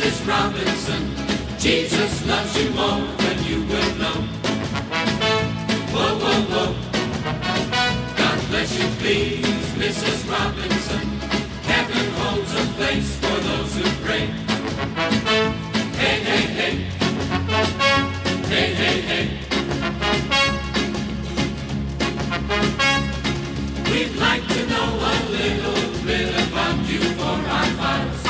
Mrs. Robinson, Jesus loves you more than you will know. Whoa, whoa, whoa. God bless you, please, Mrs. Robinson. Heaven holds a place for those who pray. Hey, hey, hey. Hey, hey, hey. We'd like to know a little bit about you for our files.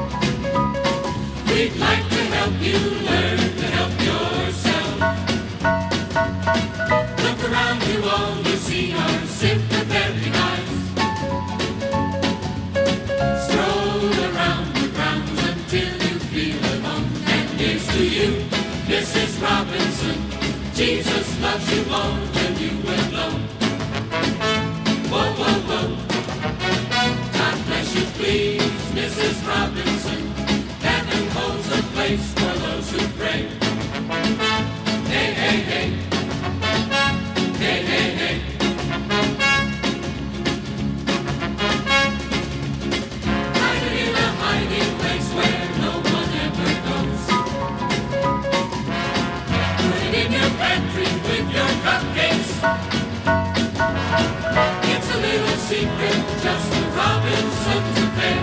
We'd like to help you learn to help yourself. Look around you, all you see are sympathetic eyes. Stroll around the grounds until you feel alone. And here's to you, Mrs. Robinson. Jesus loves you more than you will know. Whoa, whoa, whoa. God bless you, please, Mrs. Robinson. Heaven holds a place for those who pray. Hey, hey, hey. Hey, hey, hey. Hide in a hiding place where no one ever goes. Put it in your pantry with your cupcakes. It's a little secret, just the Robinsons affair.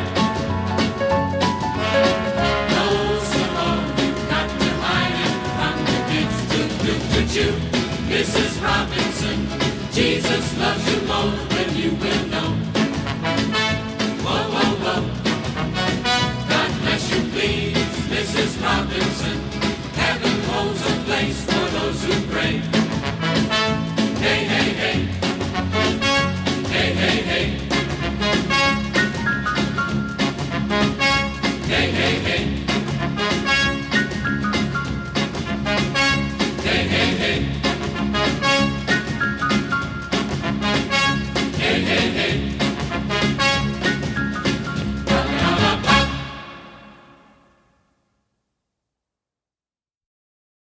No, Simone, you've got to hide it from the kids. To you, Mrs. Robinson. Jesus loves you more than you will know.